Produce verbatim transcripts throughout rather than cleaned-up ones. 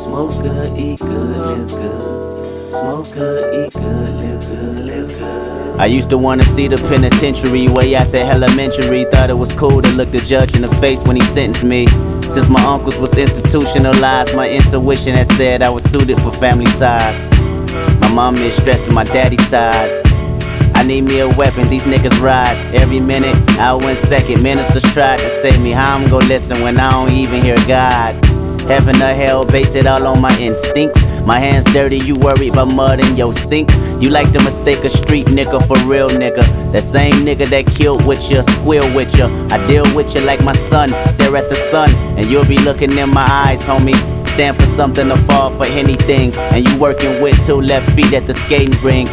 Smoke good, eat good, live good. Smoke good, eat good, live good, live good. I used to wanna see the penitentiary way after elementary. Thought it was cool to look the judge in the face when he sentenced me. Since my uncles was institutionalized, my intuition had said I was suited for family ties. My mom is stressing, my daddy tired. I need me a weapon, these niggas ride every minute, hour and second. Ministers tried to save me, how I'm gon' listen when I don't even hear God? Heaven or hell, base it all on my instincts. My hands dirty, you worried about mud in your sink. You like to mistake a street nigga for real nigga. That same nigga that killed with you, squeal with you. I deal with you like my son, stare at the sun, and you'll be looking in my eyes, homie. Stand for something to fall for anything, and you working with two left feet at the skating rink.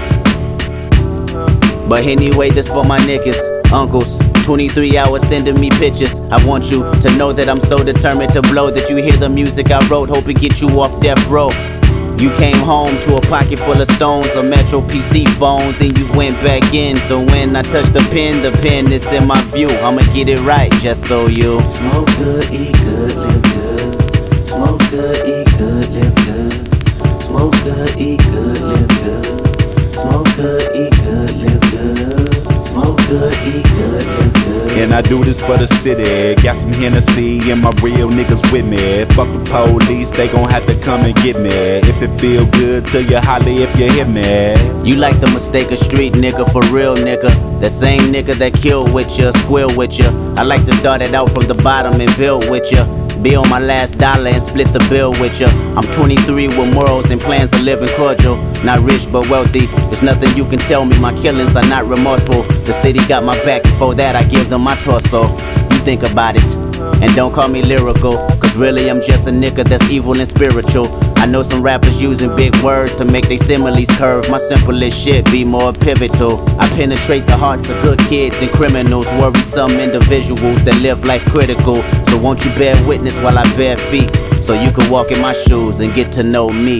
But anyway, this for my niggas, uncles. twenty-three hours sending me pictures. I want you to know that I'm so determined to blow, that you hear the music I wrote, hope it gets you off death row. You came home to a pocket full of stones, a Metro P C phone, then you went back in. So when I touch the pen, the pen is in my view. I'ma get it right, just so you Smoke good, eat good, live good. Smoke good, eat good, live good. Smoke good, eat good, live good. Smoke good, eat good, live good. Smoke good, eat good, live good. And I do this for the city. Got some Hennessy and my real niggas with me. Fuck the police, they gon' have to come and get me. If it feel good to you, holla if you hit me. You like to mistake a street nigga for real nigga. The same nigga that killed with you, squeal with you. I like to start it out from the bottom and build with you. Be on my last dollar and split the bill with you. I'm twenty-three with morals and plans of living cordial. Not rich but wealthy, there's nothing you can tell me. My killings are not remorseful. The city got my back, before that I give them my torso. You think about it, and don't call me lyrical, cause really I'm just a nigga that's evil and spiritual. I know some rappers using big words to make they similes curve. My simplest shit be more pivotal. I penetrate the hearts of good kids and criminals, worrisome individuals that live life critical. So won't you bear witness while I bear feet, so you can walk in my shoes and get to know me.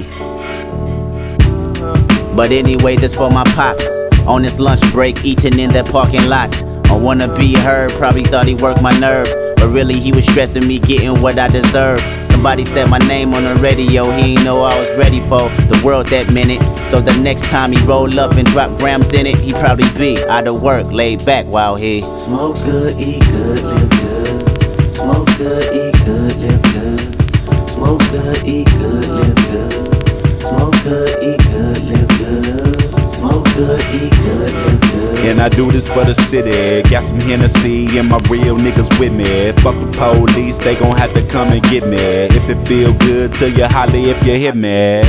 But anyway, this for my pops, on this lunch break, eating in that parking lot. I wanna be heard, probably thought he worked my nerves, but really he was stressing me getting what I deserve. Somebody said my name on the radio, he ain't know I was ready for the world that minute. So the next time he roll up and drop grams in it, he probably be out of work, laid back while he Smoke good, eat good, live good. Smoke good, eat good, live good. Smoke good, eat good, live good. Smoke good, eat good, live good. Smoke good, eat good, live good. And I do this for the city. Got some Hennessy and my real niggas with me. Fuck the police, they gon' have to come and get me. If it feel good to you, holla if you hit me.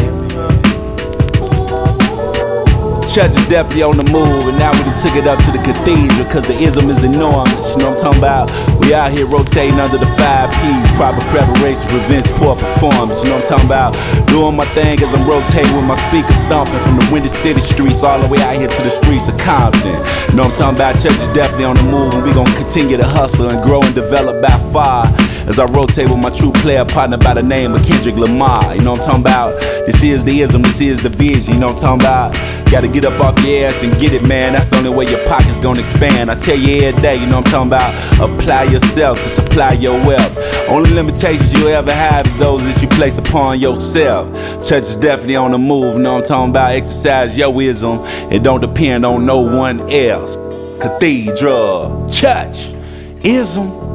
Church is definitely on the move, and now we done took it up to the cathedral, cause the ism is enormous, you know what I'm talking about? We out here rotating under the five P's, proper preparation prevents poor performance, you know what I'm talking about? Doing my thing as I'm rotating with my speakers thumping from the Windy City streets all the way out here to the streets of Compton. You know what I'm talking about? Church is definitely on the move, and we gon' continue to hustle and grow and develop by far as I rotate with my true player partner by the name of Kendrick Lamar. You know what I'm talking about? This is the ism, this is the vision, you know what I'm talking about? Gotta get up off your ass and get it, man. That's the only way your pocket's gonna expand. I tell you every day, you know what I'm talking about? Apply yourself to supply your wealth. Only limitations you'll ever have is those that you place upon yourself. Church is definitely on the move, you know what I'm talking about? Exercise your ism. It don't depend on no one else. Cathedral, church, ism.